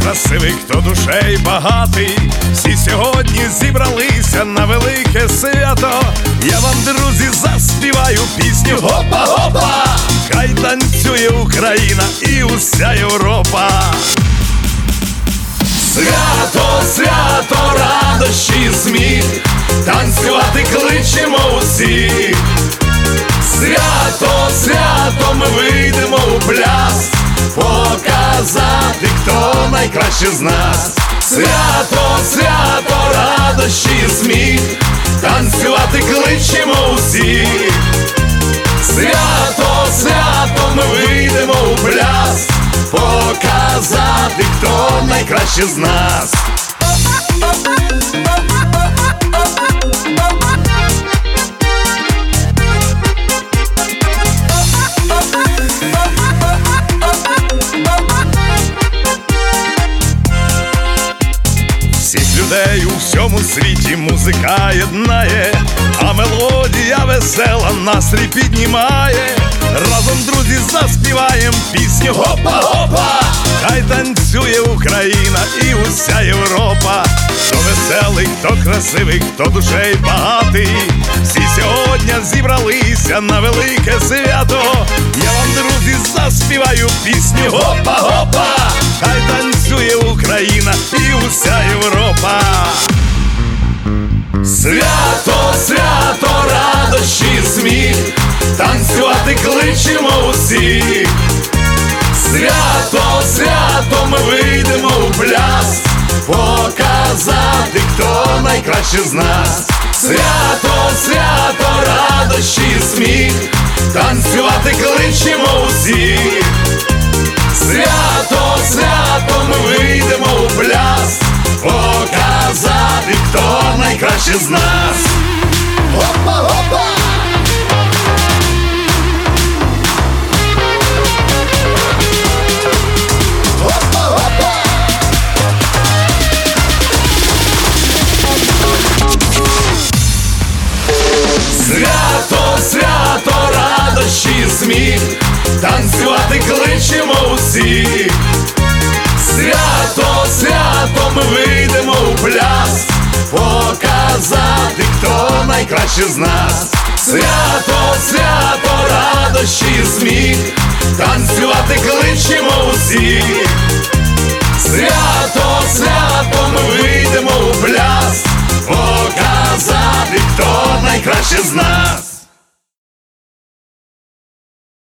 красивий, хто душею багатий. Всі сьогодні зібралися на велике свято. Я вам, друзі, заспіваю пісню «Гопа-гопа». Хай танцює Україна і уся Європа. Свято, свято, радощі, сміх, танцювати кличемо усіх. Свято, свято, ми вийдемо у пляс, показати, хто найкраще з нас. Свято, свято, радощі, сміх, танцювати кличемо усіх. Свято, свято, ми вийдемо у пляс, показати, хто найкраще з нас. Всіх людей у всьому світі музика єднає, а мелодія весела настрій піднімає. Разом, друзі, заспіваєм пісню «Гопа-гопа». Хай танцює Україна і уся Європа. Хто веселий, хто красивий, хто душею багатий. Всі сьогодні зібралися на велике свято. Я вам, друзі, заспіваю пісню «Гопа-гопа». Хай танцює Україна і уся Європа. Свято, свято, радощі, сміх, танцювати кличемо усіх. Свято, свято, ми вийдемо у пляс, показати, хто найкраще з нас. Свято, свято, радощі, сміх, танцювати кличемо усіх. Свято, свято, ми вийдемо у пляс, показати, хто найкраще з нас. Гопа-гопа! Свято, свято, радощі, сміх, танцювати кличемо усіх. Свято, свято, ми вийдемо у пляс, показати, хто найкраще з нас. Свято, свято, радощі, сміх, танцювати кличемо усіх.